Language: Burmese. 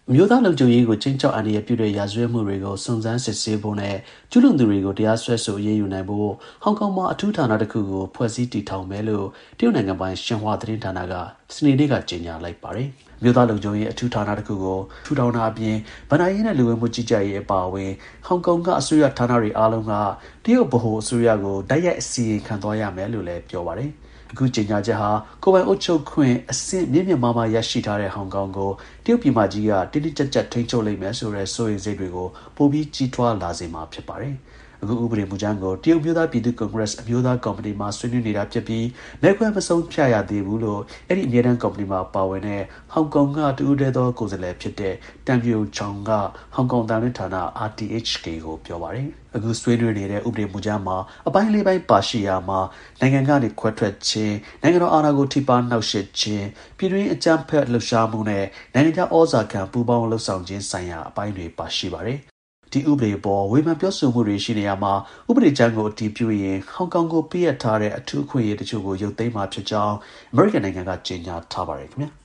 မျိုးသားလုံခြုံရေးကိုချင်းချောက်အန္တရာယ်ပြုတဲ့ရာဇဝတ်မှုတွေကိုစုံစမ်းစစ်ဆေးဖို့နဲ့ကျူးလွန်သူတွေကိုတရားစွဲဆိုအရေးယူနိုင်ဖို့ဟောင်ကောင်မှာအထူးဌာနတစ်ခုကိုဖွဲ့စည်းတည်ထောင်မယ်လို့တရုတ်နိုင်ငံပိုင်ရှင်ဟွာသတင်းဌာနကစနေနေ့ကကြေညာလိုက်ပါတယ်။မျိုးသားလုံခြုံရေးအထူးဌာနတစ်ခုကိုထူထောင်တာအပြင်ဗဏ္ဍာရေးနဲ့လူဝင်မှုကြီးကြပ်ရေးအပါအဝင်ဟောင်ကောင်ကအစိုးရဌာနတွေအားလုံးကတရုတ်ဗဟိုအစိုးရကိုတိုက်ရိုက်အစီရင်ခံသွားရမယ်လို့လည်းပြောပါတယ်။အခုကြေညာချက်ဟာကိုယ်ပိုင်အုပ်ချုပ်ခွင့်အဆင့်မြင့်မြင့်မားမားရရှိထားတဲ့ဟောင်ကောင်ကိုတရုတ်ပြည်မကြီးကတင်းတင်းကြပ်ကြပ်ထိန်းချုပ်လိုက်မယ်ဆိုတဲ့စိုးရိမ်စိတ်တွေကိုပိုပြီးကြီးထွားလာစေမှာဖြစ်ပါတယ်။အခုဥပဒေမူကြမ်းကိုတရုတ်မျိုးသားပြည်သူ့ကွန်ဂရက်အမျိုးသားကော်မတီမှာဆွေးနွေးနေတာဖြစ်ပြီးမဲခွဲမဆုံးဖြတ်ရသေးဘူးလို့အဲ့ဒီအမြဲတမ်းကော်မတီမှာပါဝင်တဲ့ဟောင်ကောင်ကတဦးတည်းသောကိုယ်စားလှယ်ဖြစ်တဲ့တန်ပြိုချောင်ကဟောင်ကောင်တန်လွှင့်ဌာန RTHK ကိုပြောပါတယ်။အခုဆွေးနွေးနေတဲ့ဥပဒေမူကြမ်းမှာအပိုင်းလေးပိုင်းပါရှိရာမှာနိုင်ငံကနေခွဲထွက်ခြင်းနိုင်ငံတော်အာဏာကိုထိပါနှောက်ယှက်ခြင်းပြည်တွင်းအကြမ်းဖက်လှုပ်ရှားမှုနဲ့နိုင်ငံခြားဩဇာခံပူးပေါင်းလှုပ်ဆောင်ခြင်းဆိုင်ရာအပိုင်းတွေပါရှိပါတယ်။ဒီဥပဒေပေါ်ဝေဖန်ပြောဆိုမှုတွေရှိနေရမှာဥပဒေကြမ်းကိုအတည်ပြုရင်ဟောင်ကောင်ကိုပေးအပ်ထားတဲ့အထူးအခွင့်အရေးတချို့ကိုရုပ်သိမ်းမှာဖြစ်ကြောင်းအမေရိကန်နိုင်ငံကကြေညာထားပါတယ်ခင်ဗျာ